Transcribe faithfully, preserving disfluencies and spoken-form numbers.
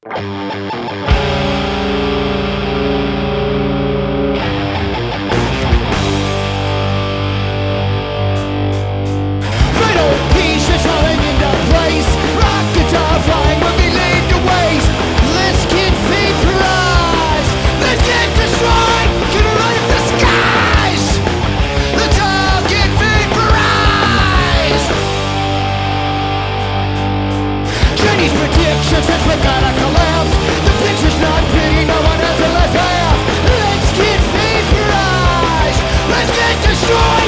Predictions and forgot I collapse. The picture's not pretty, no one has a last half. Let's get vaporized. Let's get destroyed.